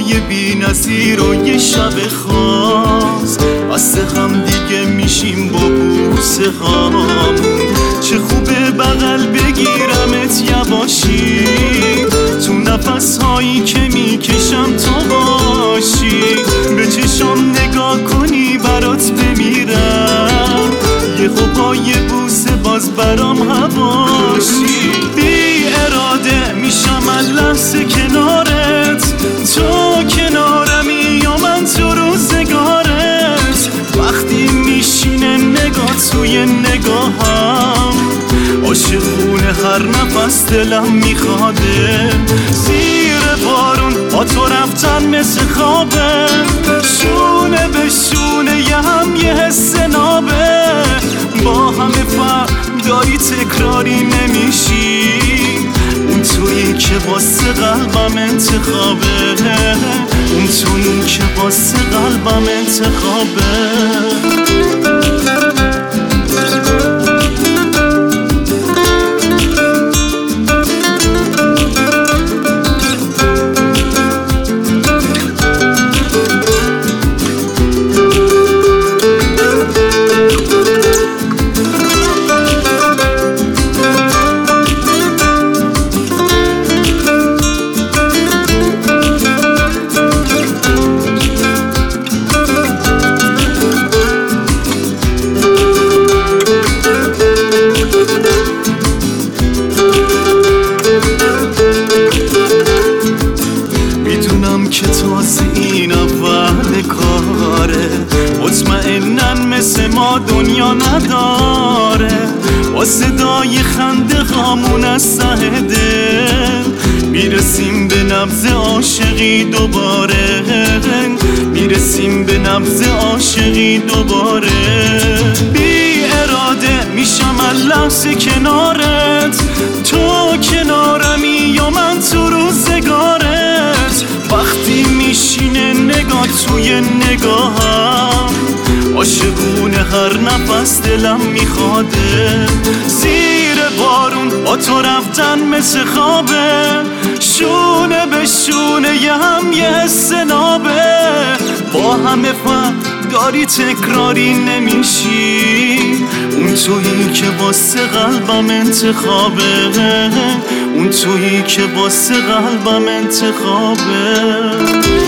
های بی نظیر و یه شب خاص بسته هم دیگه میشیم با بوسه هامون. چه خوبه بغل بگیرمت یواشی تو نفس هایی که میکشم تو باشی. به چشام نگاه کنی برات بمیرم یه خوبای بوسه باز برام هواشی. بی اراده میشم لحظه کنارت تو کنارمی یا من تو روزگارت. وقتی میشینه نگاه توی نگاهم عاشقونه هر نفس دلم میخواده. زیر بارون با تو رفتن مثل خوابه شونه به شونه یه هم یه حس نابه. با همه فرق داری تکراری نمیشی اون تویی که واسه قلبم انتخابه. اون تویی که واسه قلبم انتخابه. که تازه این اول کاره مطمئنن مثل ما دنیا نداره. با صدای خنده هامون از ته دل میرسیم به نبض عاشقی دوباره. میرسیم به نبض عاشقی دوباره. بی اراده میشم لحظه کنارت تو کنارمی یا من تو روزگارت. وقتی میشینه نگاه توی نگاهم عاشقونه هر نفس دلم میخواده. زیر بارون با تو رفتن مثل خوابه شونه به شونه یه هم یه حس نابه. با همه فرق داری تکراری نمیشی اون تویی که واسه قلبم انتخابه. اون تویی که واسه قلبم انتخابه.